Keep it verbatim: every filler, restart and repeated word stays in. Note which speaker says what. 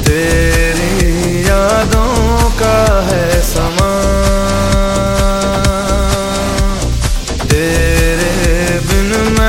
Speaker 1: तेरी यादों का है समा, तेरे बिन मैं